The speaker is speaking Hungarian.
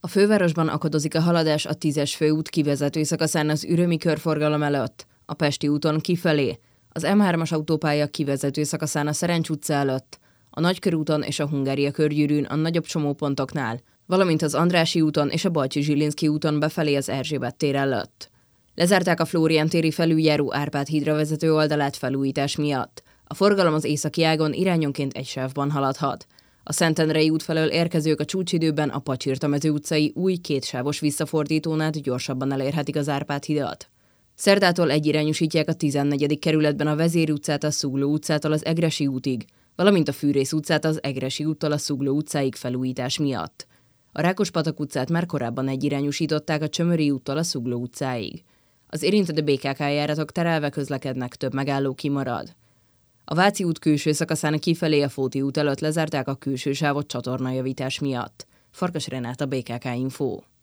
A fővárosban akadozik a haladás a 10-es főút kivezető szakaszán az ürömi körforgalom előtt, a Pesti úton kifelé, az M3-as autópálya kivezető szakaszán a Szerencs utca előtt, a Nagykörúton és a Hungária körgyűrűn a nagyobb csomópontoknál, valamint az Andrássy úton és a Balcsi-Zsilinszky úton befelé az Erzsébet tér előtt. Lezárták a Flórián téri felüljáró Árpád hídra vezető oldalát felújítás miatt. A forgalom az északi ágon irányonként egy sávban haladhat. A Szentendrei út felől érkezők a csúcsidőben a Pacsirta-mező utcai új kétsávos visszafordítónál gyorsabban elérhetik az Árpád hidat. Szerdától egyirányosítják a 14. kerületben a Vezér utcát a Zugló utcától az Egressy útig, valamint a Fűrész utcát az Egressy úttól a Zugló utcáig felújítás miatt. A Rákospatak utcát már korábban egyirányosították a Csömöri úttól a Zugló utcáig. Az érintett BKK járatok terelve közlekednek, több megálló kimarad. A Váci út külső szakaszán kifelé a Fóti út előtt lezárták a külső sávot csatornajavítás miatt. Farkas Renáta, BKK Info.